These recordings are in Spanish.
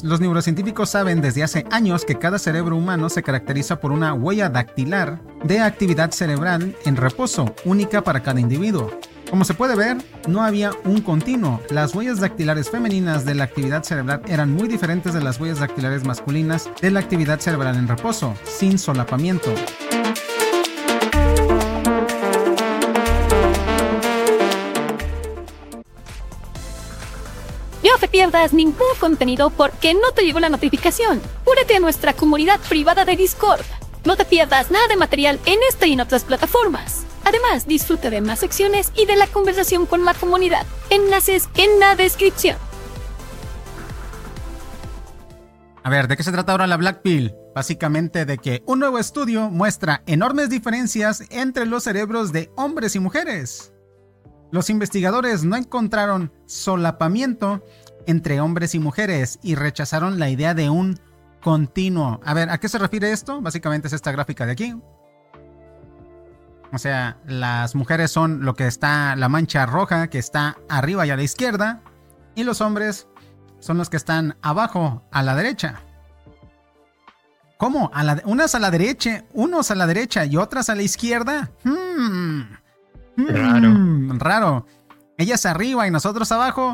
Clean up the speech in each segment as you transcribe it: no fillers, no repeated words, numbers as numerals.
Los neurocientíficos saben desde hace años que cada cerebro humano se caracteriza por una huella dactilar de actividad cerebral en reposo, única para cada individuo. Como se puede ver, no había un continuo. Las huellas dactilares femeninas de la actividad cerebral eran muy diferentes de las huellas dactilares masculinas de la actividad cerebral en reposo, sin solapamiento. No te pierdas ningún contenido porque no te llegó la notificación. Únete a nuestra comunidad privada de Discord. No te pierdas nada de material en esta y en otras plataformas. Además, disfruta de más secciones y de la conversación con la comunidad. Enlaces en la descripción. A ver, ¿de qué se trata ahora la Black Pill? Básicamente de que un nuevo estudio muestra enormes diferencias entre los cerebros de hombres y mujeres. Los investigadores no encontraron solapamiento entre hombres y mujeres y rechazaron la idea de un continuo. A ver, ¿a qué se refiere esto? Básicamente es esta gráfica de aquí. O sea, las mujeres son lo que está, la mancha roja que está arriba y a la izquierda, y los hombres son los que están abajo a la derecha. ¿Cómo? Unas a la derecha y otras a la izquierda. Raro. Ellas arriba y nosotros abajo.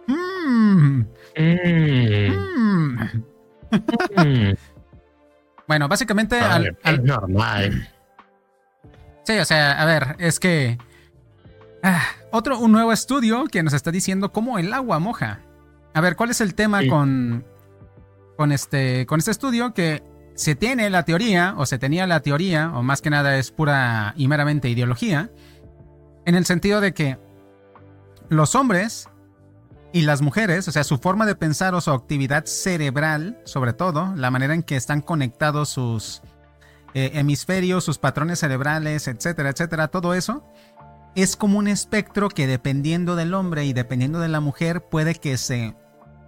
Bueno, básicamente es normal. Sí, o sea, a ver, es que un nuevo estudio que nos está diciendo cómo el agua moja. A ver, ¿cuál es el tema con este estudio? Que se tenía la teoría, o más que nada es pura y meramente ideología, en el sentido de que los hombres y las mujeres, o sea, su forma de pensar o su actividad cerebral, sobre todo, la manera en que están conectados sus hemisferios, sus patrones cerebrales, etcétera, etcétera, todo eso es como un espectro que dependiendo del hombre y dependiendo de la mujer puede que se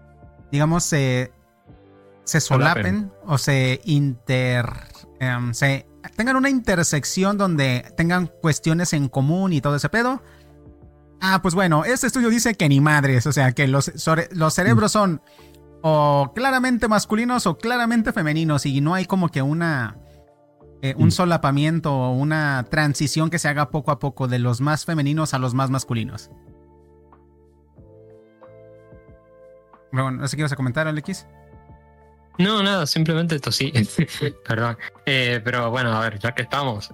solapen o tengan una intersección donde tengan cuestiones en común y todo ese pedo. Pues bueno, este estudio dice que ni madres, o sea, que los cerebros son o claramente masculinos o claramente femeninos y no hay como que un solapamiento o una transición que se haga poco a poco de los más femeninos a los más masculinos. Bueno, no sé qué ibas a comentar, Alex. No, nada, simplemente esto sí. Perdón. Pero bueno, a ver, ya que estamos,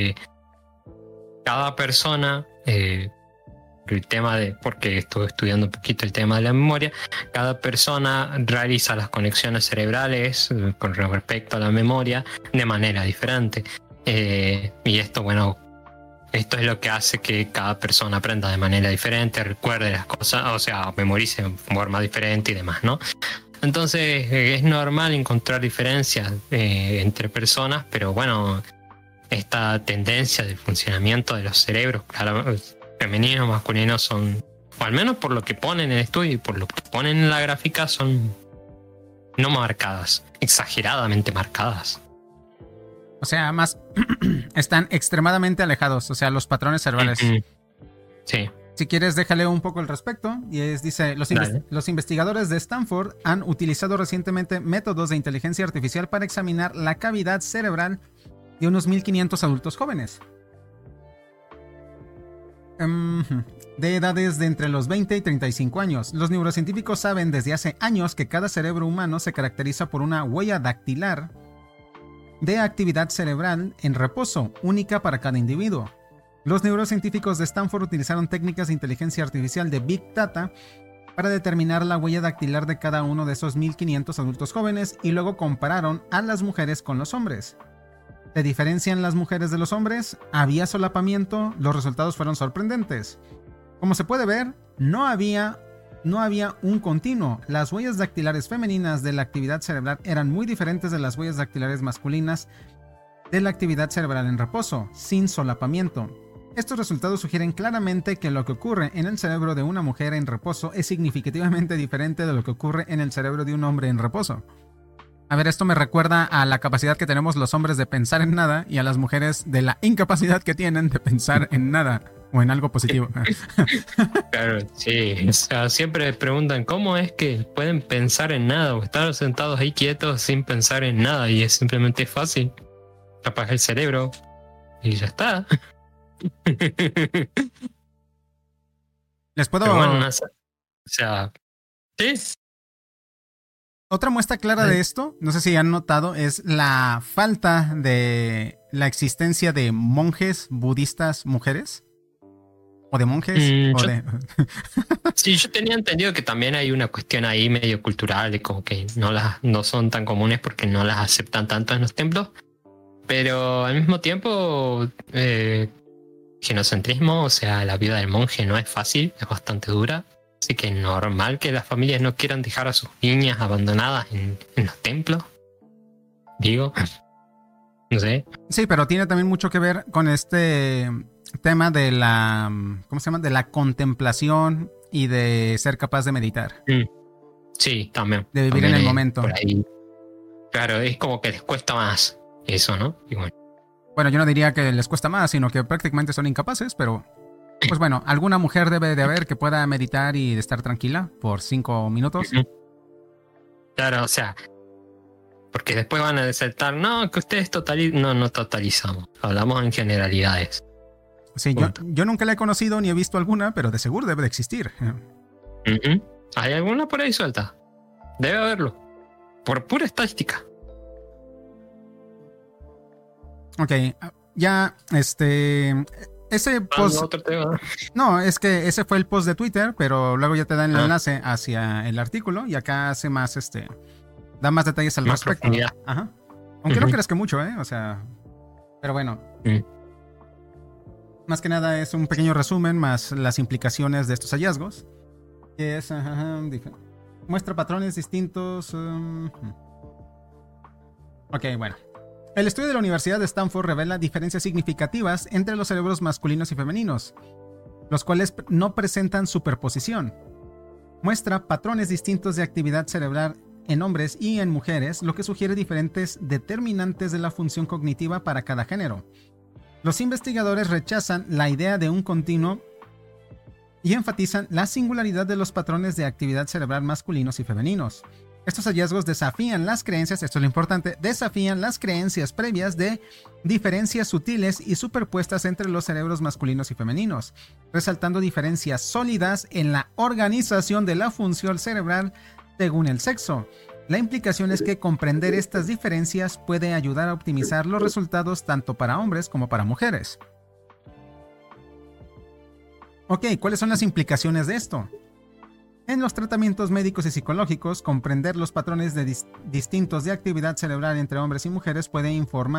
cada persona, el tema de, porque estuve estudiando un poquito el tema de la memoria, cada persona realiza las conexiones cerebrales con respecto a la memoria de manera diferente. Y esto, bueno, esto es lo que hace que cada persona aprenda de manera diferente, recuerde las cosas, o sea, memorice en forma diferente y demás, ¿no? Entonces es normal encontrar diferencias entre personas, pero bueno, esta tendencia del funcionamiento de los cerebros, claro, femeninos, masculinos son, o al menos por lo que ponen en el estudio y por lo que ponen en la gráfica, son no marcadas, exageradamente marcadas. O sea, más están extremadamente alejados, o sea, los patrones cerebrales. Sí. Si quieres, déjale un poco al respecto. Y dice, los investigadores de Stanford han utilizado recientemente métodos de inteligencia artificial para examinar la cavidad cerebral de unos 1.500 adultos jóvenes. De edades de entre los 20 y 35 años. Los neurocientíficos saben desde hace años que cada cerebro humano se caracteriza por una huella dactilar de actividad cerebral en reposo, única para cada individuo. Los neurocientíficos de Stanford utilizaron técnicas de inteligencia artificial de Big Data para determinar la huella dactilar de cada uno de esos 1.500 adultos jóvenes y luego compararon a las mujeres con los hombres. ¿Se diferencian las mujeres de los hombres? ¿Había solapamiento? Los resultados fueron sorprendentes. Como se puede ver, no había un continuo. Las huellas dactilares femeninas de la actividad cerebral eran muy diferentes de las huellas dactilares masculinas de la actividad cerebral en reposo, sin solapamiento. Estos resultados sugieren claramente que lo que ocurre en el cerebro de una mujer en reposo es significativamente diferente de lo que ocurre en el cerebro de un hombre en reposo. A ver, esto me recuerda a la capacidad que tenemos los hombres de pensar en nada y a las mujeres de la incapacidad que tienen de pensar en nada o en algo positivo. Claro, sí. O sea, siempre preguntan cómo es que pueden pensar en nada o estar sentados ahí quietos sin pensar en nada, y es simplemente fácil. Capaz el cerebro y ya está. Les puedo... Pero bueno, o sea, sí. Otra muestra clara de esto, no sé si han notado, es la falta de la existencia de monjes budistas mujeres. O de monjes. Sí, yo tenía entendido que también hay una cuestión ahí medio cultural de como que no son tan comunes porque no las aceptan tanto en los templos. Pero al mismo tiempo, genocentrismo, o sea, la vida del monje no es fácil, es bastante dura. Así que es normal que las familias no quieran dejar a sus niñas abandonadas en los templos. Digo, no sé. Sí, pero tiene también mucho que ver con este tema de la, ¿cómo se llama? De la contemplación y de ser capaz de meditar. Sí, también. De vivir también en el momento. Por ahí. Claro, es como que les cuesta más eso, ¿no? Y bueno, yo no diría que les cuesta más, sino que prácticamente son incapaces, pero... Pues bueno, alguna mujer debe de haber que pueda meditar y estar tranquila por 5 minutos. Claro, o sea, porque después van a desertar, no, que ustedes no totalizamos, hablamos en generalidades. Sí, yo nunca la he conocido ni he visto alguna, pero de seguro debe de existir. ¿Hay alguna por ahí suelta? Debe haberlo, por pura estadística. Ok, ya, ese post... No, es que ese fue el post de Twitter, pero luego ya te dan el enlace hacia el artículo y acá hace más, da más detalles al respecto. Ajá. Aunque no creas que mucho, o sea, pero bueno. Más que nada es un pequeño resumen más las implicaciones de estos hallazgos. Que es, muestra patrones distintos. Ok, bueno. El estudio de la Universidad de Stanford revela diferencias significativas entre los cerebros masculinos y femeninos, los cuales no presentan superposición. Muestra patrones distintos de actividad cerebral en hombres y en mujeres, lo que sugiere diferentes determinantes de la función cognitiva para cada género. Los investigadores rechazan la idea de un continuo y enfatizan la singularidad de los patrones de actividad cerebral masculinos y femeninos. Estos hallazgos desafían las creencias, esto es lo importante, desafían las creencias previas de diferencias sutiles y superpuestas entre los cerebros masculinos y femeninos, resaltando diferencias sólidas en la organización de la función cerebral según el sexo. La implicación es que comprender estas diferencias puede ayudar a optimizar los resultados tanto para hombres como para mujeres. Ok, ¿cuáles son las implicaciones de esto? En los tratamientos médicos y psicológicos, comprender los patrones distintos de actividad cerebral entre hombres y mujeres puede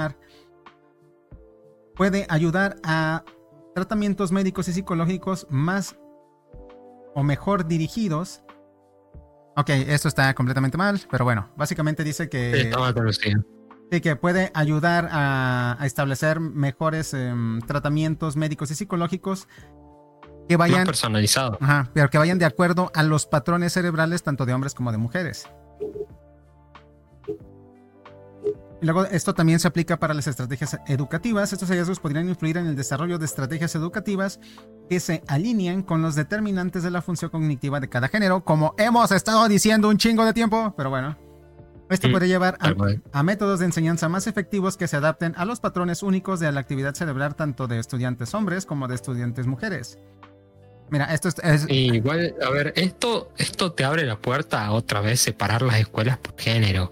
ayudar a tratamientos médicos y psicológicos más o mejor dirigidos. Ok, esto está completamente mal, pero bueno, básicamente dice que... Está mal traducido. Sí, que puede ayudar a establecer mejores tratamientos médicos y psicológicos que vayan más personalizado. Ajá, pero que vayan de acuerdo a los patrones cerebrales tanto de hombres como de mujeres. Y luego esto también se aplica para las estrategias educativas. Estos hallazgos podrían influir en el desarrollo de estrategias educativas que se alinean con los determinantes de la función cognitiva de cada género, como hemos estado diciendo un chingo de tiempo, pero bueno. Esto puede llevar a métodos de enseñanza más efectivos que se adapten a los patrones únicos de la actividad cerebral tanto de estudiantes hombres como de estudiantes mujeres. Mira, esto es... Igual, a ver, esto te abre la puerta a otra vez separar las escuelas por género.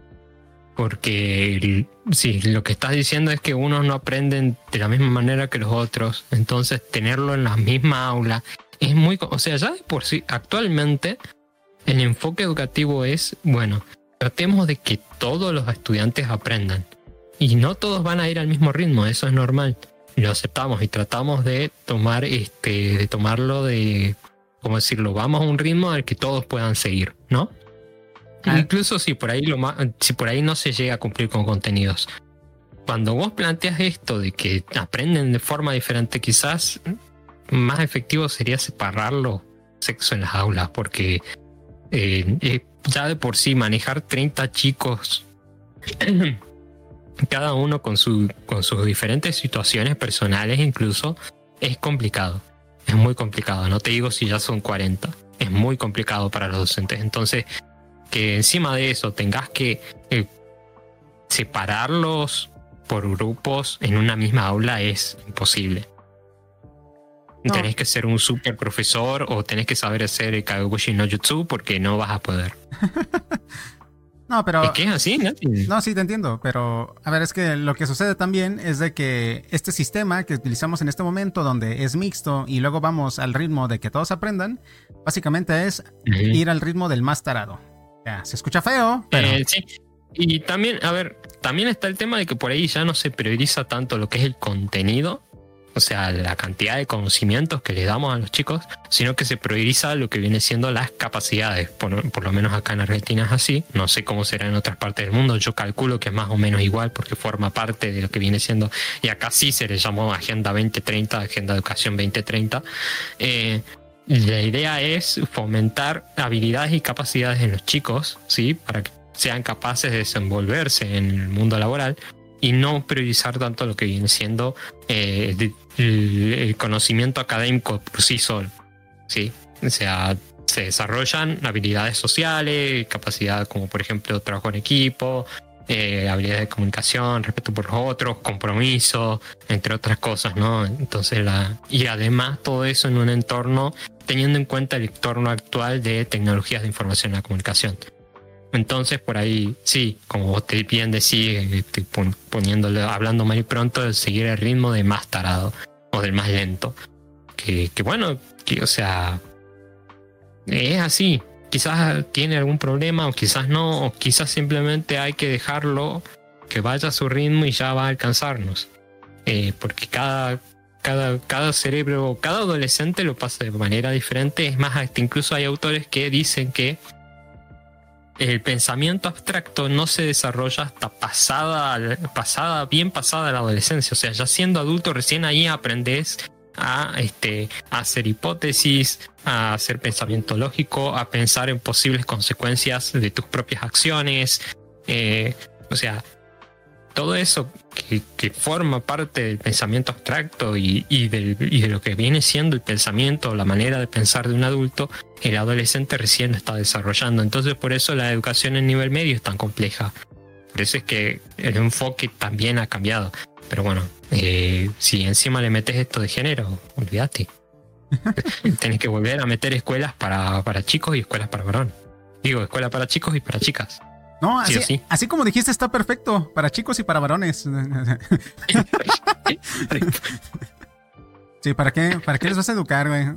Porque sí, lo que estás diciendo es que unos no aprenden de la misma manera que los otros. Entonces, tenerlo en la misma aula es muy... O sea, ya de por sí, actualmente, el enfoque educativo es, bueno, tratemos de que todos los estudiantes aprendan. Y no todos van a ir al mismo ritmo, eso es normal. Lo aceptamos y tratamos de tomarlo de, ¿cómo decirlo? Vamos a un ritmo al que todos puedan seguir, ¿no? Incluso si por ahí no se llega a cumplir con contenidos. Cuando vos planteas esto de que aprenden de forma diferente, quizás más efectivo sería separarlo sexo en las aulas, porque ya de por sí manejar 30 chicos cada uno con sus diferentes situaciones personales incluso, es complicado. Es muy complicado. No te digo si ya son 40. Es muy complicado para los docentes. Entonces, que encima de eso tengas que separarlos por grupos en una misma aula es imposible. No. Tenés que ser un super profesor o tenés que saber hacer el Kagebushi no Jutsu porque no vas a poder. No, pero... ¿Es que es así? No, sí, te entiendo, pero a ver, es que lo que sucede también es de que este sistema que utilizamos en este momento, donde es mixto y luego vamos al ritmo de que todos aprendan, básicamente es ir al ritmo del más tarado. Ya, se escucha feo, pero... Sí, y también, a ver, también está el tema de que por ahí ya no se prioriza tanto lo que es el contenido, o sea, la cantidad de conocimientos que le damos a los chicos, sino que se prioriza lo que viene siendo las capacidades. Por lo menos acá en Argentina es así. No sé cómo será en otras partes del mundo. Yo calculo que es más o menos igual porque forma parte de lo que viene siendo, y acá sí se le llamó Agenda 2030, Agenda de Educación 2030. La idea es fomentar habilidades y capacidades en los chicos, ¿sí? Para que sean capaces de desenvolverse en el mundo laboral y no priorizar tanto lo que viene siendo el conocimiento académico por sí solo, ¿sí? O sea, se desarrollan habilidades sociales, capacidad como por ejemplo trabajo en equipo, habilidades de comunicación, respeto por los otros, compromiso, entre otras cosas, ¿no? Entonces y además todo eso en un entorno teniendo en cuenta el entorno actual de tecnologías de información y la comunicación. Entonces por ahí sí, como vos te bien decís, hablando muy pronto, de seguir el ritmo de más tarado o del más lento, que bueno, o sea, es así. Quizás tiene algún problema o quizás no, o quizás simplemente hay que dejarlo que vaya a su ritmo y ya va a alcanzarnos, porque cada cerebro, cada adolescente lo pasa de manera diferente. Es más, hasta incluso hay autores que dicen que el pensamiento abstracto no se desarrolla hasta bien pasada la adolescencia. O sea, ya siendo adulto, recién ahí aprendes a hacer hipótesis, a hacer pensamiento lógico, a pensar en posibles consecuencias de tus propias acciones. O sea, todo eso que forma parte del pensamiento abstracto y de lo que viene siendo el pensamiento, la manera de pensar de un adulto, el adolescente recién lo está desarrollando. Entonces por eso la educación en nivel medio es tan compleja. Por eso es que el enfoque también ha cambiado. Pero bueno, si encima le metes esto de género, olvídate. Tenés que volver a meter escuelas para chicos y escuelas para varones. Digo, escuelas para chicos y para chicas. No, así como dijiste, está perfecto. Para chicos y para varones. Sí, ¿para qué les vas a educar, güey?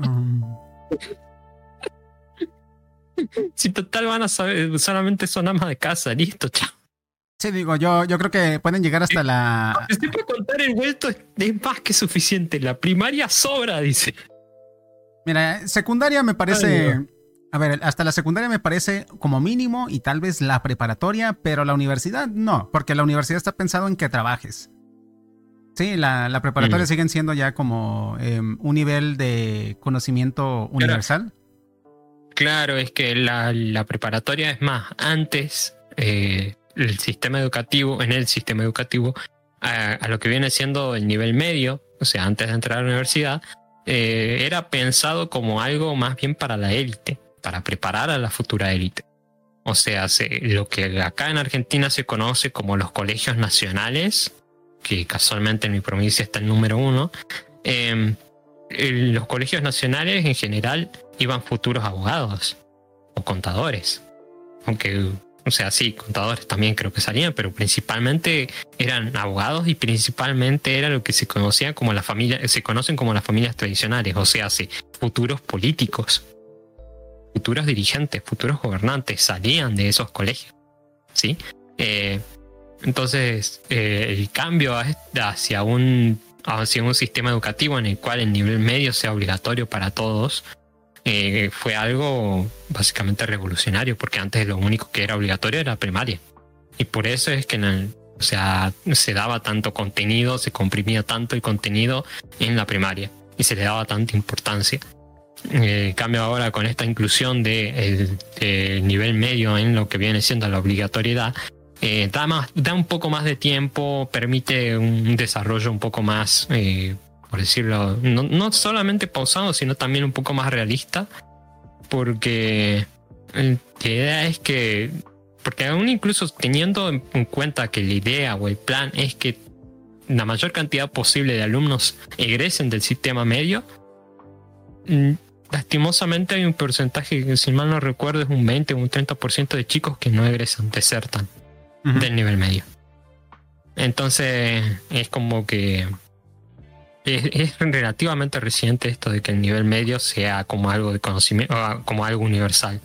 Si total van a saber, solamente son amas de casa, listo, chao. Sí, digo, yo creo que pueden llegar hasta la... Si para contar el vuelto es más que suficiente. La primaria sobra, dice. Mira, secundaria me parece... Ay, a ver, hasta la secundaria me parece como mínimo y tal vez la preparatoria, pero la universidad no, porque la universidad está pensado en que trabajes. Sí, la preparatoria siguen siendo ya como un nivel de conocimiento universal. Claro, es que la preparatoria es más, antes en el sistema educativo, a lo que viene siendo el nivel medio, o sea, antes de entrar a la universidad, era pensado como algo más bien para la élite, para preparar a la futura élite. O sea, lo que acá en Argentina se conoce como los colegios nacionales, que casualmente en mi provincia está el número 1, los colegios nacionales en general iban futuros abogados o contadores. Aunque, o sea, sí, contadores también creo que salían, pero principalmente eran abogados y principalmente era lo que se conocía como se conocen como las familias tradicionales, o sea, futuros políticos, futuros dirigentes, futuros gobernantes salían de esos colegios, ¿sí? Entonces, el cambio hacia un sistema educativo en el cual el nivel medio sea obligatorio para todos fue algo básicamente revolucionario, porque antes lo único que era obligatorio era la primaria. Y por eso es que se daba tanto contenido, se comprimía tanto el contenido en la primaria y se le daba tanta importancia. Cambio ahora con esta inclusión del nivel medio en lo que viene siendo la obligatoriedad, da un poco más de tiempo, permite un desarrollo un poco más, por decirlo, no solamente pausado, sino también un poco más realista, porque la idea es que, porque aún incluso teniendo en cuenta que la idea o el plan es que la mayor cantidad posible de alumnos egresen del sistema medio, lastimosamente hay un porcentaje que, si mal no recuerdo, es un 20 o un 30% de chicos que no egresan, desertan del nivel medio. Entonces es como que es relativamente reciente esto de que el nivel medio sea como algo de conocimiento, como algo universal.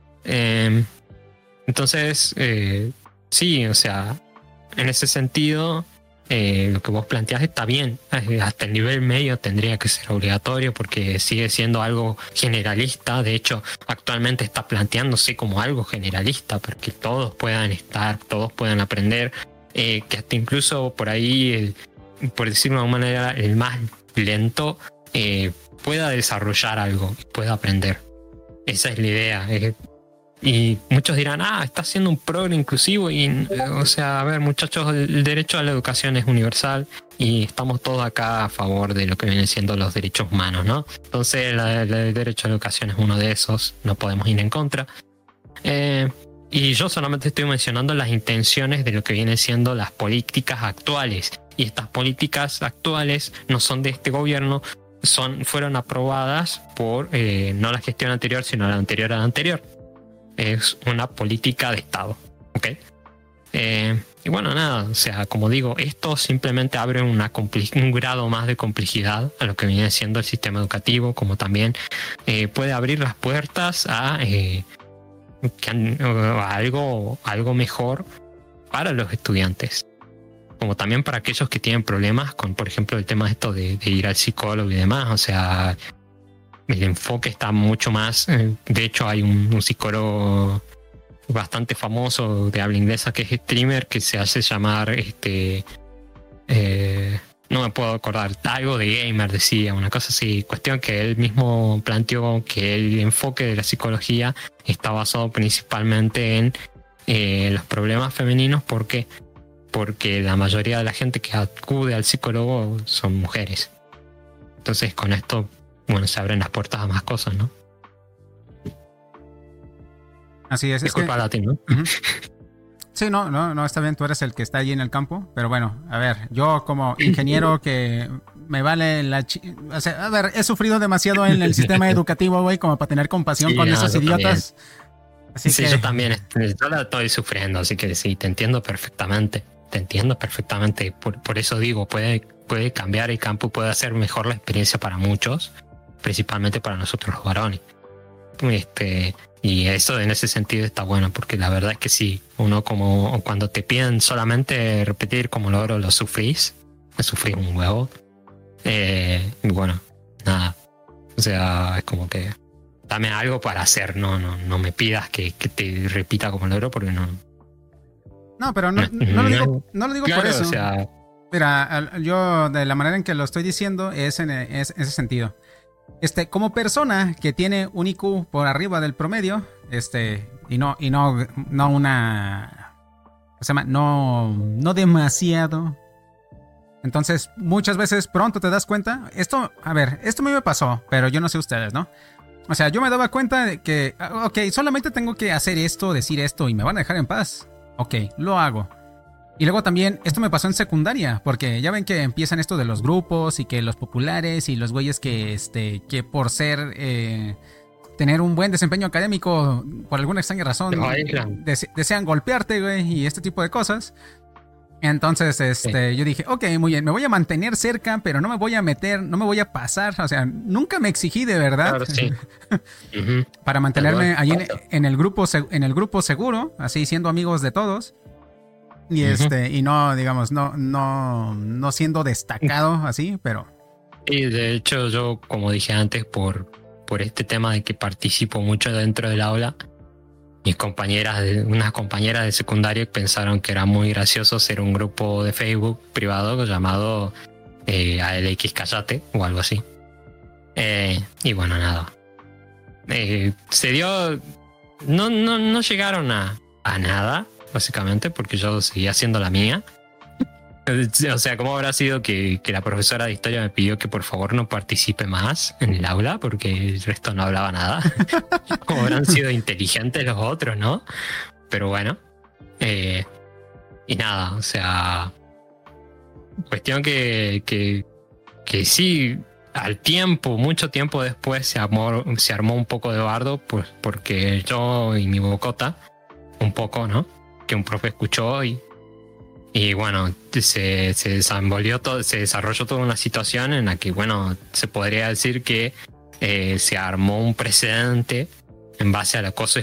Entonces sí, o sea, en ese sentido lo que vos planteás está bien. Hasta el nivel medio tendría que ser obligatorio porque sigue siendo algo generalista. De hecho, actualmente está planteándose como algo generalista para que todos puedan estar, todos puedan aprender, que hasta incluso por ahí, por decirlo de alguna manera, el más lento pueda desarrollar algo, pueda aprender. Esa es la idea. Y muchos dirán, está haciendo un programa inclusivo. Y, o sea, a ver, muchachos, el derecho a la educación es universal y estamos todos acá a favor de lo que vienen siendo los derechos humanos, ¿no? Entonces, el derecho a la educación es uno de esos, no podemos ir en contra. Y yo solamente estoy mencionando las intenciones de lo que vienen siendo las políticas actuales. Y estas políticas actuales no son de este gobierno, fueron aprobadas por no la gestión anterior, sino la anterior a la anterior. Es una política de Estado, ¿ok? Y bueno, nada, o sea, como digo, esto simplemente abre un grado más de complejidad a lo que viene siendo el sistema educativo, como también puede abrir las puertas a algo mejor para los estudiantes, como también para aquellos que tienen problemas con, por ejemplo, el tema esto de ir al psicólogo y demás. O sea, el enfoque está mucho más. De hecho, hay un psicólogo bastante famoso de habla inglesa que es streamer, que se hace llamar no me puedo acordar, algo de gamer decía, una cosa así. Cuestión que él mismo planteó que el enfoque de la psicología está basado principalmente en los problemas femeninos. ¿Por qué? Porque la mayoría de la gente que acude al psicólogo son mujeres. Entonces, con esto, bueno, se abren las puertas a más cosas, ¿no? Así es. Disculpa a ti, ¿no? Uh-huh. Sí, no, está bien, tú eres el que está allí en el campo, pero bueno, a ver, yo como ingeniero que me vale o sea, a ver, he sufrido demasiado en el sistema educativo, güey, como para tener compasión con esos idiotas. Así sí, que... yo también, yo la estoy sufriendo, así que sí, te entiendo perfectamente. Por eso digo, puede cambiar el campo, puede hacer mejor la experiencia para muchos, principalmente para nosotros los varones. Y eso en ese sentido está bueno, porque la verdad es que sí, uno como cuando te piden solamente repetir como logro, lo sufrís un huevo. Y bueno, nada, o sea, es como que dame algo para hacer, no me pidas que te repita como logro, porque no. No, pero no lo digo claro, por eso. O sea, mira, yo de la manera en que lo estoy diciendo es en ese sentido. Como persona que tiene un IQ por arriba del promedio, y no una, ¿cómo se llama? No demasiado. Entonces, muchas veces pronto te das cuenta. Esto a mí me pasó, pero yo no sé ustedes, ¿no? O sea, yo me daba cuenta de que, ok, solamente tengo que hacer esto, decir esto y me van a dejar en paz. Ok, lo hago. Y luego también, esto me pasó en secundaria, porque ya ven que empiezan esto de los grupos y que los populares y los güeyes que por ser, tener un buen desempeño académico, por alguna extraña razón, desean golpearte, güey, y este tipo de cosas. Entonces, yo dije, ok, muy bien, me voy a mantener cerca, pero no me voy a meter, no me voy a pasar, o sea, nunca me exigí de verdad. Claro, sí. Para mantenerme ahí en el grupo seguro, así siendo amigos de todos. Y y no, digamos, no siendo destacado así, pero. Y de hecho, yo, como dije antes, por este tema de que participo mucho dentro del aula, unas compañeras de secundaria pensaron que era muy gracioso ser un grupo de Facebook privado llamado ALX Callate o algo así. Y bueno, nada. Se dio. No llegaron a nada. básicamente, porque yo seguía haciendo la mía. O sea, ¿cómo habrá sido que la profesora de historia me pidió que por favor no participe más en el aula porque el resto no hablaba nada? ¿Cómo habrán sido inteligentes los otros, no? Pero bueno. Y nada, o sea... Cuestión que sí, al tiempo, mucho tiempo después se armó un poco de bardo, pues porque yo y mi bocota, un poco, ¿no? Que un profe escuchó y bueno, se desenvolvió todo, se desarrolló toda una situación en la que, bueno, se podría decir que se armó un precedente en base al acoso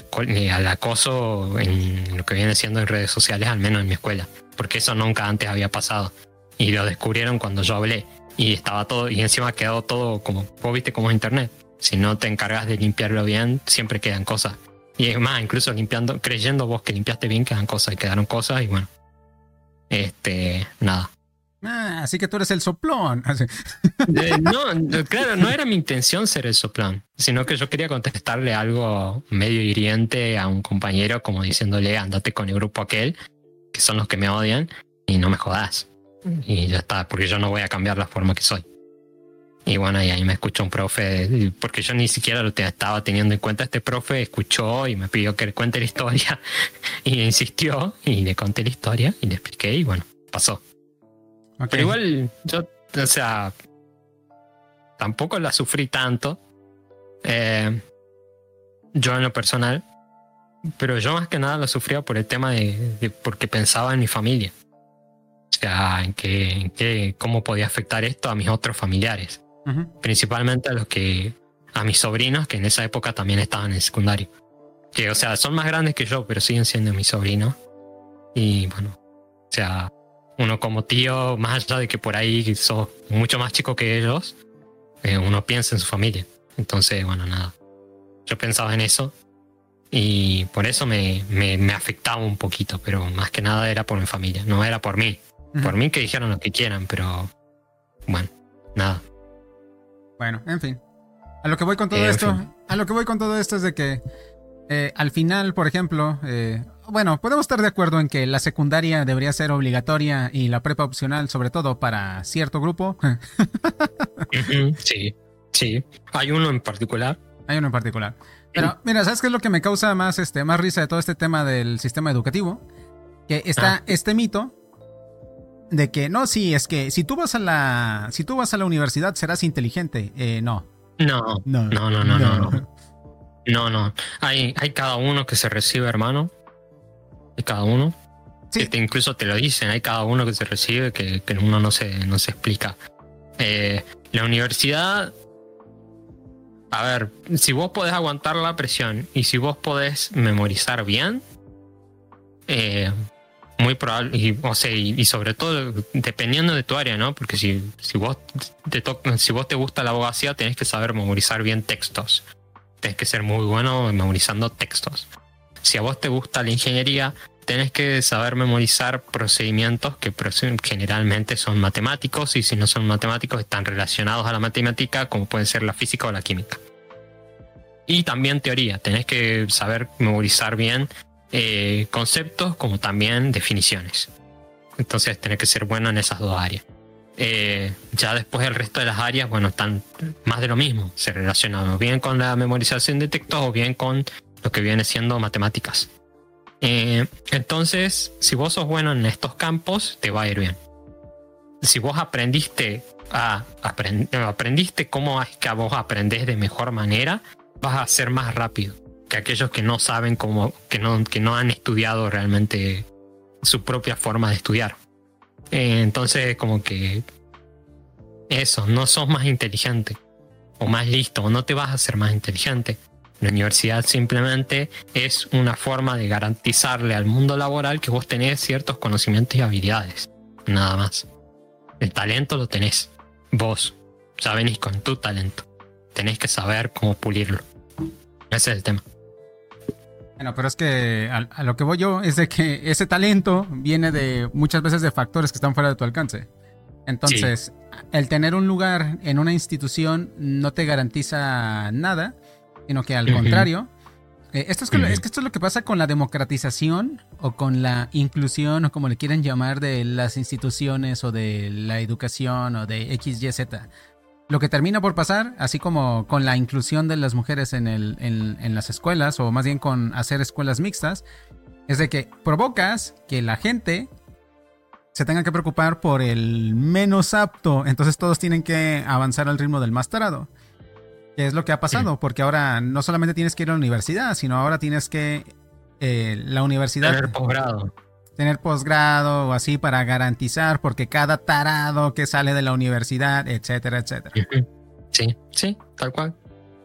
en lo que viene siendo en redes sociales, al menos en mi escuela, porque eso nunca antes había pasado y lo descubrieron cuando yo hablé y estaba todo, y encima quedó todo como, vos viste cómo es internet, si no te encargas de limpiarlo bien siempre quedan cosas, y es más, incluso creyendo vos que limpiaste bien quedan cosas y quedaron cosas y bueno. Nada. Así que tú eres el soplón. No, claro, no era mi intención ser el soplón, sino que yo quería contestarle algo medio hiriente a un compañero, como diciéndole, andate con el grupo aquel, que son los que me odian, y no me jodas. Y ya está, porque yo no voy a cambiar la forma que soy. Y bueno, y ahí me escuchó un profe, porque yo ni siquiera lo estaba teniendo en cuenta. Este profe escuchó y me pidió que le cuente la historia y insistió y le conté la historia y le expliqué y bueno, pasó. Okay. Pero igual yo, o sea, tampoco la sufrí tanto, yo en lo personal, pero yo más que nada lo sufría por el tema de porque pensaba en mi familia. O sea, en cómo podía afectar esto a mis otros familiares. Uh-huh. Principalmente a mis sobrinos, que en esa época también estaban en el secundario. Que, o sea, son más grandes que yo, pero siguen siendo mis sobrinos. Y bueno, o sea, uno como tío, más allá de que por ahí sos mucho más chico que ellos, uno piensa en su familia. Entonces, bueno, nada. Yo pensaba en eso y por eso me afectaba un poquito, pero más que nada era por mi familia, no era por mí. Uh-huh. Por mí que dijeran lo que quieran, pero bueno, nada. Bueno, en fin. A lo que voy con todo esto es de que al final, por ejemplo, bueno, podemos estar de acuerdo en que la secundaria debería ser obligatoria y la prepa opcional, sobre todo para cierto grupo. Sí. Hay uno en particular. Pero mira, ¿sabes qué es lo que me causa más risa de todo este tema del sistema educativo? Que está este mito de que no, sí, es que si tú vas a la universidad serás inteligente. No. No. Hay cada uno que se recibe, hermano. Hay cada uno. Sí. Incluso te lo dicen, hay cada uno que se recibe que uno no se explica. La universidad, a ver, si vos podés aguantar la presión y si vos podés memorizar bien, muy probable, y sobre todo dependiendo de tu área, ¿no? Porque si vos te gusta la abogacía, tenés que saber memorizar bien textos. Tenés que ser muy bueno memorizando textos. Si a vos te gusta la ingeniería, tenés que saber memorizar procedimientos que generalmente son matemáticos, y si no son matemáticos están relacionados a la matemática, como pueden ser la física o la química. Y también teoría, tenés que saber memorizar bien conceptos como también definiciones. Entonces tenés que ser bueno en esas dos áreas. Ya después el resto de las áreas, bueno, están más de lo mismo, se relacionan bien con la memorización de textos o bien con lo que viene siendo matemáticas. Entonces, si vos sos bueno en estos campos, te va a ir bien. Si vos aprendiste cómo es que vos aprendés de mejor manera, vas a ser más rápido que aquellos que no saben que no han estudiado realmente su propia forma de estudiar. Entonces, como que eso, no sos más inteligente o más listo, o no te vas a hacer más inteligente. La universidad simplemente es una forma de garantizarle al mundo laboral que vos tenés ciertos conocimientos y habilidades, nada más. El talento lo tenés vos, ya venís con tu talento, tenés que saber cómo pulirlo. Ese es el tema. Bueno, pero es que a lo que voy yo es de que ese talento viene de muchas veces de factores que están fuera de tu alcance. Entonces, sí, el tener un lugar en una institución no te garantiza nada, sino que al contrario, Es que esto es lo que pasa con la democratización o con la inclusión o como le quieran llamar de las instituciones o de la educación o de XYZ. Lo que termina por pasar, así como con la inclusión de las mujeres en las escuelas o más bien con hacer escuelas mixtas, es de que provocas que la gente se tenga que preocupar por el menos apto, entonces todos tienen que avanzar al ritmo del más tarado. Que es lo que ha pasado, porque ahora no solamente tienes que ir a la universidad, sino ahora tienes que la universidad tener posgrado o así para garantizar, porque cada tarado que sale de la universidad, etcétera, etcétera. Sí, tal cual.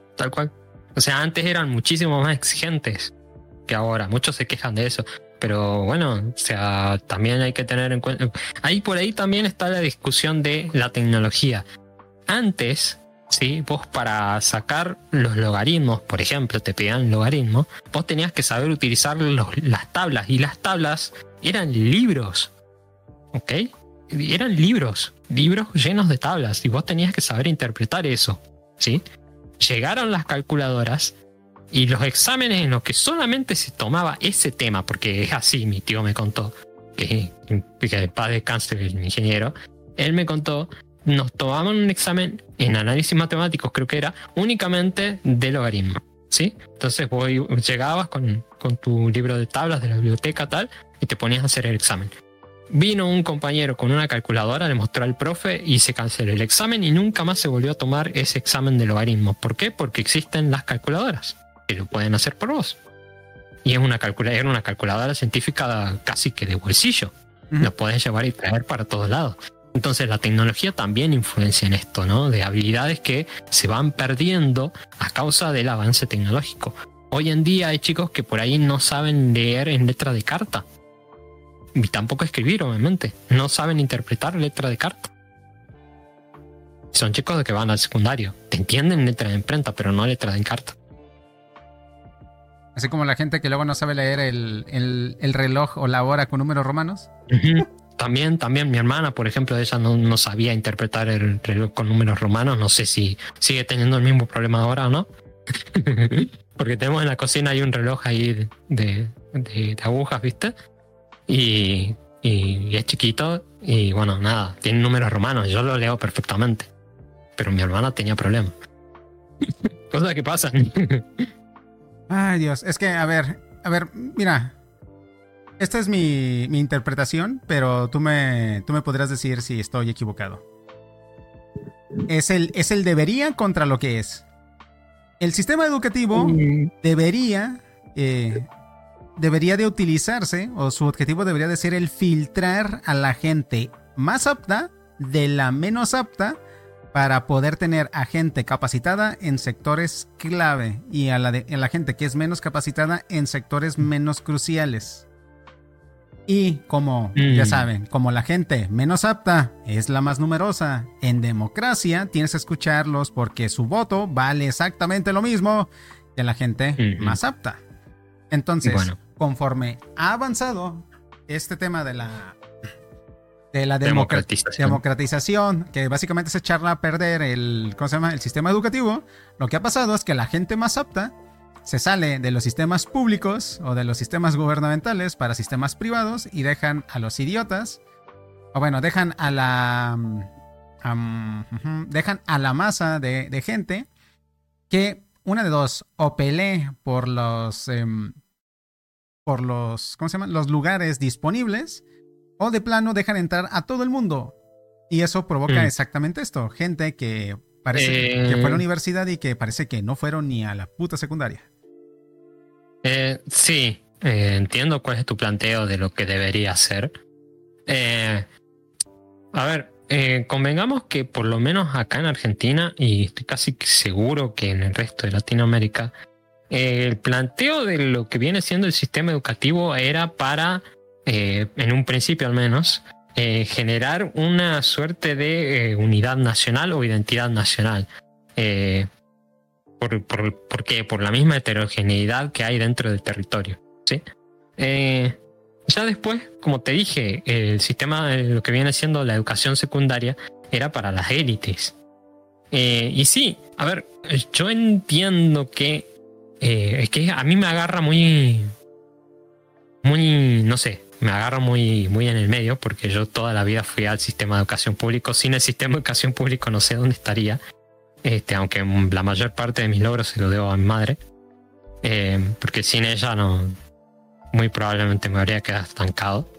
O sea, antes eran muchísimo más exigentes que ahora. Muchos se quejan de eso. Pero bueno, o sea, también hay que tener en cuenta. Por ahí también está la discusión de la tecnología. Antes, sí, vos para sacar los logaritmos, por ejemplo, te pedían logaritmos, vos tenías que saber utilizar las tablas. Y las tablas eran libros. ¿Ok? Eran libros llenos de tablas. Y vos tenías que saber interpretar eso. ¿Sí? Llegaron las calculadoras. Y los exámenes en los que solamente se tomaba ese tema, porque es así, mi tío me contó, que de paz descanse el ingeniero, él me contó, nos tomaban un examen en análisis matemáticos, creo que era, únicamente de logaritmo, ¿sí? Entonces vos llegabas con tu libro de tablas de la biblioteca tal, y te ponías a hacer el examen. Vino un compañero con una calculadora, le mostró al profe y se canceló el examen y nunca más se volvió a tomar ese examen de logaritmos. ¿Por qué? Porque existen las calculadoras que lo pueden hacer por vos. Y era una calculadora científica casi que de bolsillo. Lo puedes llevar y traer para todos lados. Entonces la tecnología también influencia en esto, ¿no? De habilidades que se van perdiendo a causa del avance tecnológico. Hoy en día hay chicos que por ahí no saben leer en letra de carta. Y tampoco escribir, obviamente. No saben interpretar letra de carta. Son chicos que van al secundario. Te entienden letra de imprenta, pero no letra de carta. Así como la gente que luego no sabe leer el reloj o la hora con números romanos. También mi hermana, por ejemplo, ella no sabía interpretar el reloj con números romanos. No sé si sigue teniendo el mismo problema ahora o no. Porque tenemos en la cocina hay un reloj ahí de agujas, ¿viste? Y es chiquito y bueno, nada, tiene números romanos. Yo lo leo perfectamente. Pero mi hermana tenía problemas. Cosas que pasan. Ay, Dios, es que, a ver, mira, esta es mi interpretación, pero tú me podrás decir si estoy equivocado. Es el debería contra lo que es. El sistema educativo debería de utilizarse, o su objetivo debería de ser el filtrar a la gente más apta de la menos apta, para poder tener a gente capacitada en sectores clave y a la gente que es menos capacitada en sectores menos cruciales. Y como ya saben, como la gente menos apta es la más numerosa en democracia, tienes que escucharlos porque su voto vale exactamente lo mismo que la gente más apta. Entonces, conforme ha avanzado este tema de la democratización, que básicamente es echarla a perder el sistema educativo, lo que ha pasado es que la gente más apta se sale de los sistemas públicos o de los sistemas gubernamentales para sistemas privados y dejan a los idiotas, o bueno, dejan a la masa de gente que una de dos, o pelee por los los lugares disponibles, o de plano dejan entrar a todo el mundo. Y eso provoca exactamente esto. Gente que parece que fue a la universidad y que parece que no fueron ni a la puta secundaria. Sí, entiendo cuál es tu planteo de lo que debería ser. A ver, convengamos que por lo menos acá en Argentina, y estoy casi seguro que en el resto de Latinoamérica, el planteo de lo que viene siendo el sistema educativo era para... en un principio al menos, generar una suerte de unidad nacional o identidad nacional. ¿Por qué? Por la misma heterogeneidad que hay dentro del territorio, ¿sí? Ya después, como te dije, el sistema, lo que viene siendo la educación secundaria, era para las élites. Y sí, a ver, yo entiendo que Es que a mí me agarra muy, no sé, me agarra muy en el medio, porque yo toda la vida fui al sistema de educación público. Sin el sistema de educación público no sé dónde estaría, aunque la mayor parte de mis logros se lo debo a mi madre, porque sin ella no, muy probablemente me habría quedado estancado.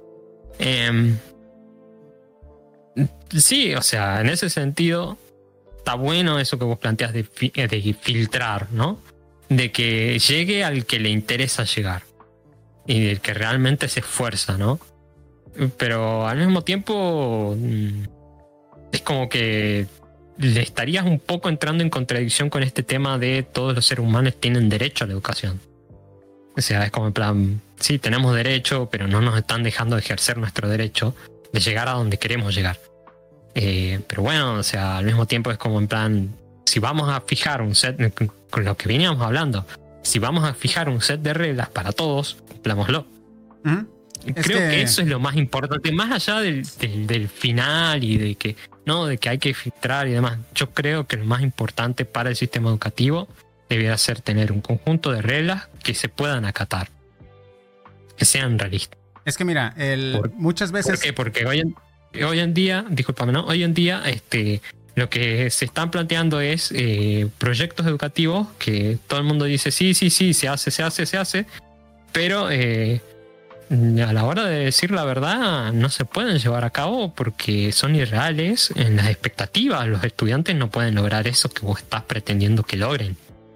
Sí, o sea, en ese sentido está bueno eso que vos planteas de filtrar, ¿no? De que llegue al que le interesa llegar y del que realmente se esfuerza, ¿no? Pero al mismo tiempo es como que le estarías un poco entrando en contradicción con este tema de todos los seres humanos tienen derecho a la educación. O sea, es como en plan, sí, tenemos derecho, pero no nos están dejando de ejercer nuestro derecho de llegar a donde queremos llegar. Pero bueno, o sea, al mismo tiempo es como en plan, si vamos a fijar un set, con lo que veníamos hablando, si vamos a fijar un set de reglas para todos, cumplámoslo. Creo que eso es lo más importante, más allá del final y de que hay que filtrar y demás. Yo creo que lo más importante para el sistema educativo debería ser tener un conjunto de reglas que se puedan acatar, que sean realistas. Es que mira, muchas veces... ¿Por qué? Porque hoy en día, discúlpame, ¿no? Hoy en día lo que se están planteando es proyectos educativos que todo el mundo dice sí, se hace, pero a la hora de decir la verdad no se pueden llevar a cabo porque son irreales en las expectativas. Los estudiantes no pueden lograr eso que vos estás pretendiendo que logren.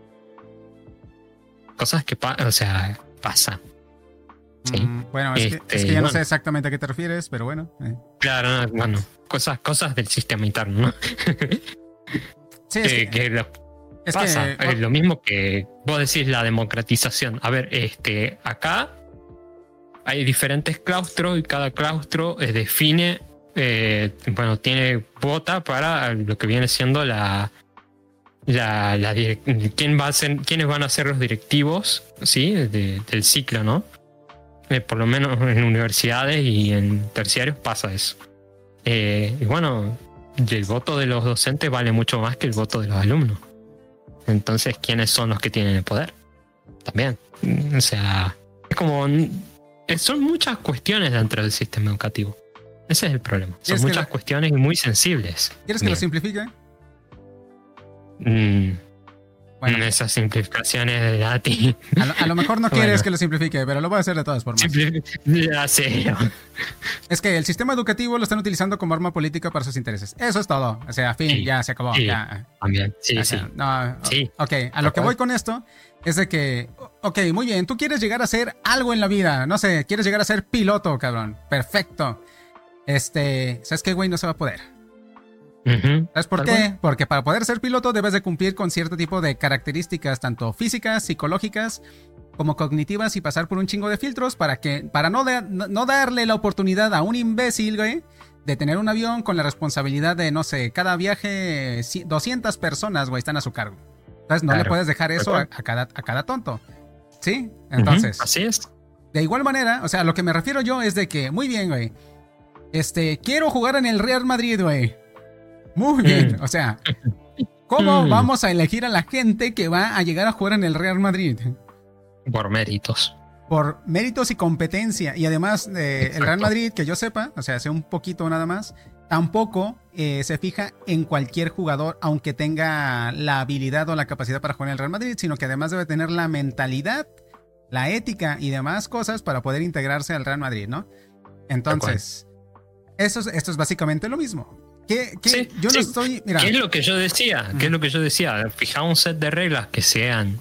Cosas que pasan. Sí. Bueno, es que ya no sé exactamente a qué te refieres, pero bueno. Claro, bueno, cosas del sistema interno, ¿no? Sí, es lo mismo que vos decís, la democratización. A ver, acá hay diferentes claustros y cada claustro define, tiene vota para lo que viene siendo quiénes van a ser los directivos, ¿sí? Del ciclo, ¿no? Por lo menos en universidades y en terciarios pasa eso. Y bueno, el voto de los docentes vale mucho más que el voto de los alumnos. Entonces, ¿quiénes son los que tienen el poder? También. O sea, es como... Son muchas cuestiones dentro del sistema educativo. Ese es el problema. Son muchas cuestiones muy sensibles. ¿Quieres que lo simplifique? Bueno, esas simplificaciones de Dati. A lo mejor no quieres que lo simplifique, pero lo voy a hacer de todas formas. Ya sé. Es que el sistema educativo lo están utilizando como arma política para sus intereses. Eso es todo. O sea, fin, sí, ya se acabó. Sí, ya. También, sí, o sea, sí. No, sí. Ok, a lo que voy con esto es de que, ok, muy bien, tú quieres llegar a hacer algo en la vida. No sé, quieres llegar a ser piloto, cabrón. Perfecto. ¿Sabes qué, güey? No se va a poder. ¿Sabes por qué? Porque para poder ser piloto debes de cumplir con cierto tipo de características, tanto físicas, psicológicas, como cognitivas, y pasar por un chingo de filtros para no darle la oportunidad a un imbécil, güey, de tener un avión con la responsabilidad de, no sé, cada viaje 200 personas, güey, están a su cargo. Entonces no le puedes dejar eso a cada tonto. ¿Sí? Entonces, así es. De igual manera, o sea, a lo que me refiero yo es de que, muy bien, güey, quiero jugar en el Real Madrid, güey. Muy bien, o sea, ¿cómo vamos a elegir a la gente que va a llegar a jugar en el Real Madrid? Por méritos. Por méritos y competencia. Y además, el Real Madrid, que yo sepa, o sea, sé un poquito nada más, tampoco se fija en cualquier jugador, aunque tenga la habilidad o la capacidad para jugar en el Real Madrid, sino que además debe tener la mentalidad, la ética y demás cosas para poder integrarse al Real Madrid, ¿no? Entonces, esto es básicamente lo mismo. Sí, yo no estoy... Mira. ¿Qué es lo que yo decía? Fijar un set de reglas que sean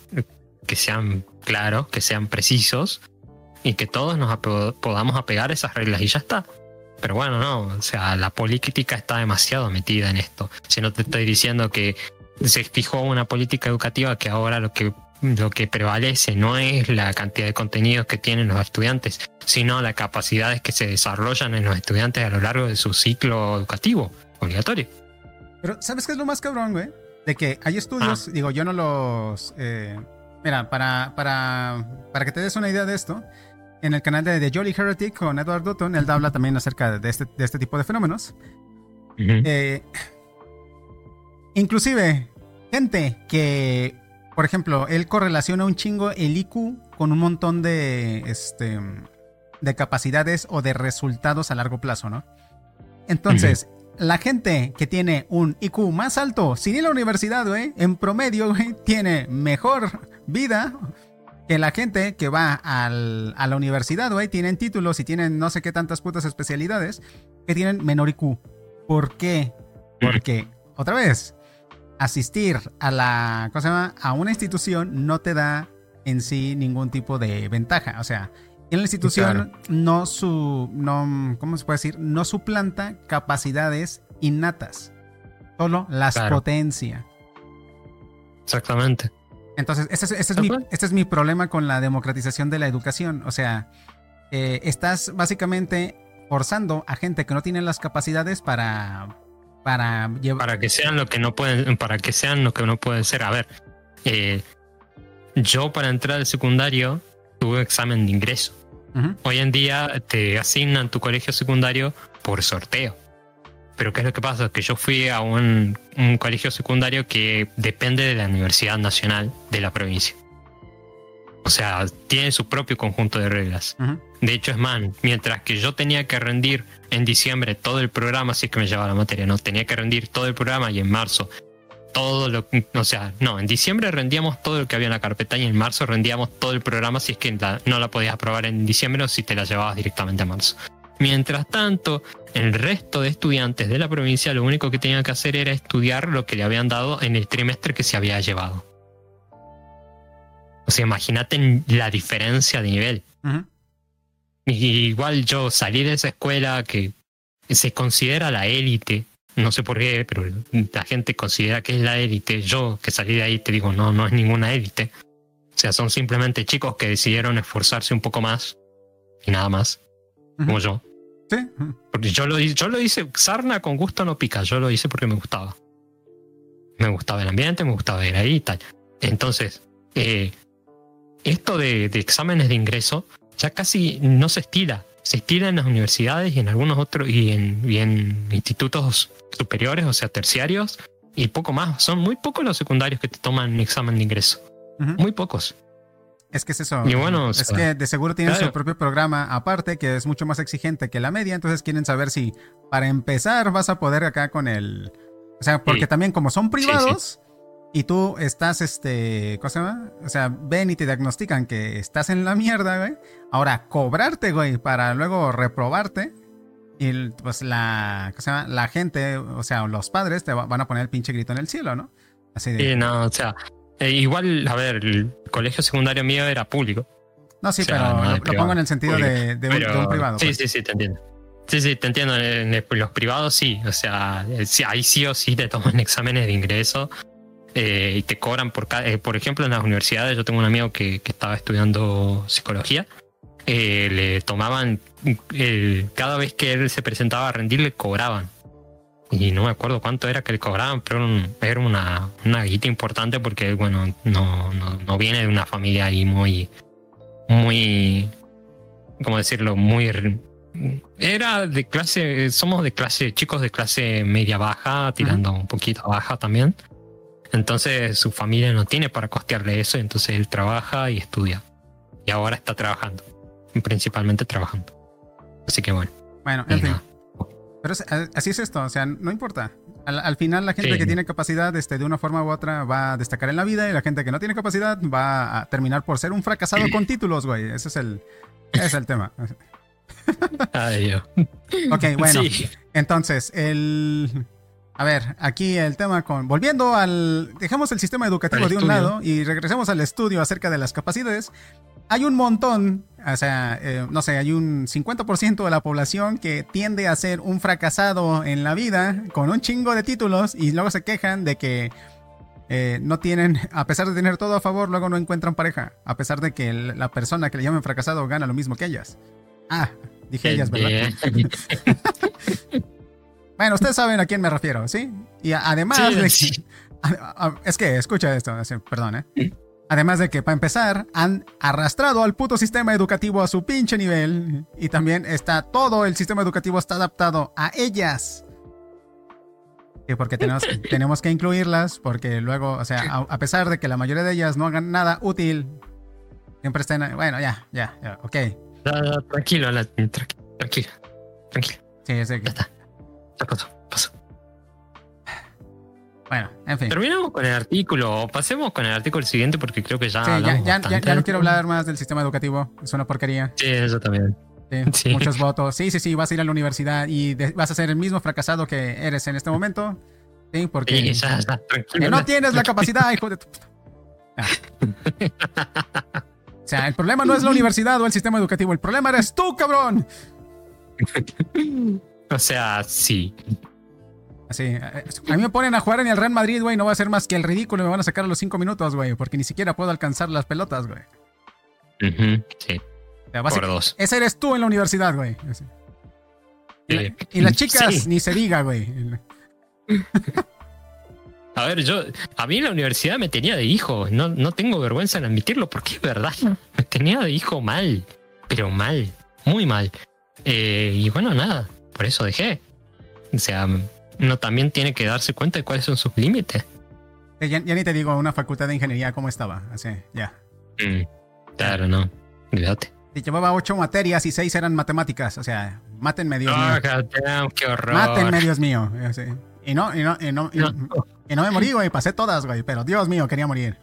claros, que sean precisos y que todos nos podamos apegar a esas reglas y ya está. Pero bueno, no, o sea, la política está demasiado metida en esto. Si no te estoy diciendo que se fijó una política educativa que ahora lo que prevalece no es la cantidad de contenidos que tienen los estudiantes, sino las capacidades que se desarrollan en los estudiantes a lo largo de su ciclo educativo obligatorio. Pero ¿sabes qué es lo más cabrón, güey? De que hay estudios, digo, yo no los... mira, para que te des una idea de esto, en el canal de The Jolly Heretic con Edward Dutton, él habla también acerca de este tipo de fenómenos. Inclusive, gente que por ejemplo, él correlaciona un chingo el IQ con un montón de capacidades o de resultados a largo plazo, ¿no? Entonces, la gente que tiene un IQ más alto, sin ir a la universidad, güey, en promedio, güey, tiene mejor vida que la gente que va a la universidad, güey, tienen títulos y tienen no sé qué tantas putas especialidades, que tienen menor IQ. ¿Por qué? Porque, otra vez, asistir a a una institución no te da en sí ningún tipo de ventaja. O sea, en la institución no ¿cómo se puede decir? No suplanta capacidades innatas, solo las potencia. Exactamente. Entonces, este es mi problema con la democratización de la educación. O sea, estás básicamente forzando a gente que no tiene las capacidades para que sean lo que no pueden, para que sean lo que no pueden ser. A ver, yo para entrar al secundario tuve examen de ingreso. Hoy en día te asignan tu colegio secundario por sorteo. Pero ¿qué es lo que pasa? Que yo fui a un colegio secundario que depende de la Universidad Nacional de la provincia. O sea, tiene su propio conjunto de reglas. De hecho, es más, mientras que yo tenía que rendir en diciembre todo el programa, si es que me llevaba la materia, no, tenía que rendir todo el programa y en marzo en diciembre rendíamos todo lo que había en la carpeta y en marzo rendíamos todo el programa si es que no la podías aprobar en diciembre o si te la llevabas directamente a marzo. Mientras tanto, el resto de estudiantes de la provincia lo único que tenían que hacer era estudiar lo que le habían dado en el trimestre que se había llevado. O sea, imagínate la diferencia de nivel. Y igual yo salí de esa escuela que se considera la élite. No sé por qué, pero la gente considera que es la élite. Yo que salí de ahí te digo, no es ninguna élite. O sea, son simplemente chicos que decidieron esforzarse un poco más y nada más, como yo. Sí. Porque yo lo hice, sarna con gusto no pica, yo lo hice porque me gustaba. Me gustaba el ambiente, me gustaba ir ahí y tal. Entonces, esto de exámenes de ingreso ya casi no se estila. Se estila en las universidades y en algunos otros y en institutos superiores, o sea, terciarios, y poco más. Son muy pocos los secundarios que te toman examen de ingreso. Muy pocos. Es que es eso. Y bueno, es que de seguro tienen su propio programa aparte, que es mucho más exigente que la media. Entonces quieren saber si para empezar vas a poder acá con el... O sea, porque también como son privados... Y tú estás, ¿cómo se llama? O sea, ven y te diagnostican que estás en la mierda, güey. Ahora, cobrarte, güey, para luego reprobarte. Y pues ¿cómo se llama? La gente, o sea, los padres te van a poner el pinche grito en el cielo, ¿no? Así de... Sí, no, o sea, igual, a ver, el colegio secundario mío era público. No, sí, o sea, pero lo pongo en el sentido de un privado. Sí, pues. Sí, te entiendo. Sí, te entiendo. En los privados sí, o sea, ahí sí o sí te toman exámenes de ingreso. Y te cobran por ejemplo en las universidades. Yo tengo un amigo que estaba estudiando psicología, le tomaban cada vez que él se presentaba a rendir le cobraban, y no me acuerdo cuánto era que le cobraban, pero era una guita importante porque bueno, no viene de una familia ahí muy ¿cómo decirlo? Era de clase, somos chicos de clase media baja, tirando un poquito baja también. Entonces su familia no tiene para costearle eso, entonces él trabaja y estudia. Y ahora está trabajando, principalmente trabajando. Así que bueno. Bueno, en fin. Pero así es esto, o sea, no importa. Al final la gente que tiene capacidad de una forma u otra va a destacar en la vida, y la gente que no tiene capacidad va a terminar por ser un fracasado con títulos, güey. Ese es el tema. Ay, Dios. Ok, bueno. Sí. Entonces, a ver, aquí el tema volviendo dejemos el sistema educativo de un lado y regresemos al estudio acerca de las capacidades. Hay un montón, o sea, no sé, hay un 50% de la población que tiende a ser un fracasado en la vida con un chingo de títulos, y luego se quejan de que no tienen, a pesar de tener todo a favor, luego no encuentran pareja, a pesar de que la persona que le llaman fracasado gana lo mismo que ellas. Dije ellas, ¿verdad? Bueno, ustedes saben a quién me refiero, ¿sí? Y además es que, escucha esto, perdón, Además de que, para empezar, han arrastrado al puto sistema educativo a su pinche nivel. Y también todo el sistema educativo está adaptado a ellas. Sí, porque tenemos que incluirlas, porque luego, o sea, a pesar de que la mayoría de ellas no hagan nada útil, siempre estén... Bueno, ya, ok. Tranquilo, tranquilo. Sí, Ya está. Ya pasó. Bueno, en fin. Terminamos con el artículo, pasemos con el artículo siguiente porque creo que ya... Sí, ya no quiero hablar más del sistema educativo, es una porquería. Sí, eso también. Sí. Muchos votos. Sí, vas a ir a la universidad y vas a ser el mismo fracasado que eres en este momento. Sí, porque ya, tranquilo, que no tienes la capacidad, hijo de tu... O sea, el problema no es la universidad o el sistema educativo, el problema eres tú, cabrón. O sea, sí. Así, a mí me ponen a jugar en el Real Madrid, güey, no va a ser más que el ridículo y me van a sacar a los 5 minutos, güey, porque ni siquiera puedo alcanzar las pelotas, güey. Sí. O sea, por 2. Ese eres tú en la universidad, güey. Y las chicas, ni se diga, güey. A ver, a mí en la universidad me tenía de hijo. No tengo vergüenza en admitirlo porque es verdad. Me tenía de hijo mal. Pero mal. Muy mal. Y bueno, nada. Por eso dejé. O sea, uno también tiene que darse cuenta de cuáles son sus límites. Ya ni te digo una facultad de ingeniería cómo estaba. Así, ya. Claro, no. Olvídate. Y llevaba 8 materias y 6 eran matemáticas. O sea, mátenme, Dios mío. Damn, qué horror. Mátenme, Dios mío. Así. Y no me morí, güey. Pasé todas, güey. Pero Dios mío, quería morir.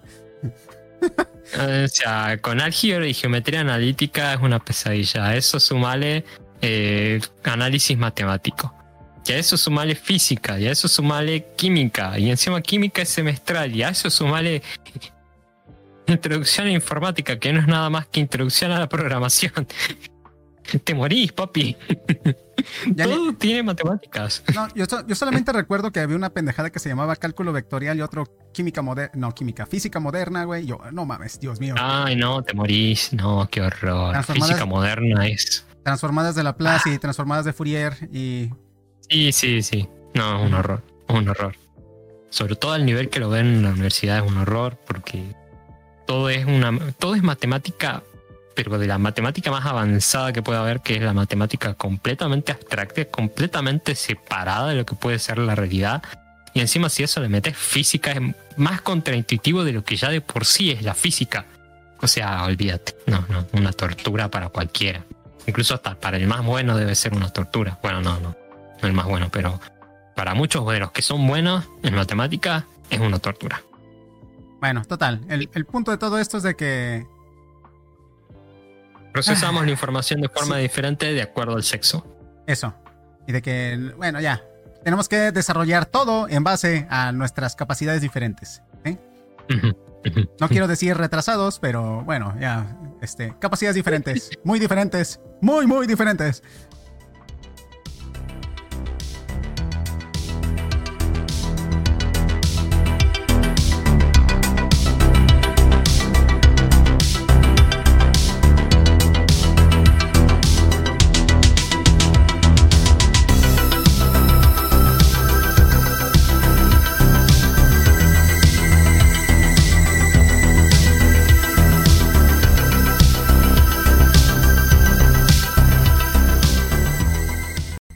O sea, con álgebra y geometría analítica es una pesadilla. A eso sumale análisis matemático. Y a eso sumale física. Y a eso sumale química. Y encima química es semestral. Y a eso sumale introducción a informática, que no es nada más que introducción a la programación. Te morís, papi. Todo tiene matemáticas. No, yo solamente recuerdo que había una pendejada que se llamaba cálculo vectorial y otro física moderna, güey. Yo, no mames, Dios mío. Ay, no, te morís. No, qué horror. Física moderna es... Transformadas de Laplace y transformadas de Fourier y... Sí. No, un horror. Sobre todo al nivel que lo ven en la universidad es un horror porque todo es matemática, pero de la matemática más avanzada que puede haber, que es la matemática completamente abstracta, completamente separada de lo que puede ser la realidad. Y encima si eso le metes física, es más contraintuitivo de lo que ya de por sí es la física. O sea, olvídate. No, una tortura para cualquiera. Incluso hasta para el más bueno debe ser una tortura. Bueno, no el más bueno, pero para muchos de los que son buenos en matemática es una tortura. Bueno, total. El punto de todo esto es de que procesamos la información de forma diferente de acuerdo al sexo. Eso. Y de que, bueno, ya. Tenemos que desarrollar todo en base a nuestras capacidades diferentes. ¿Sí? No quiero decir retrasados, pero bueno, ya. Capacidades diferentes. Muy diferentes. Muy diferentes.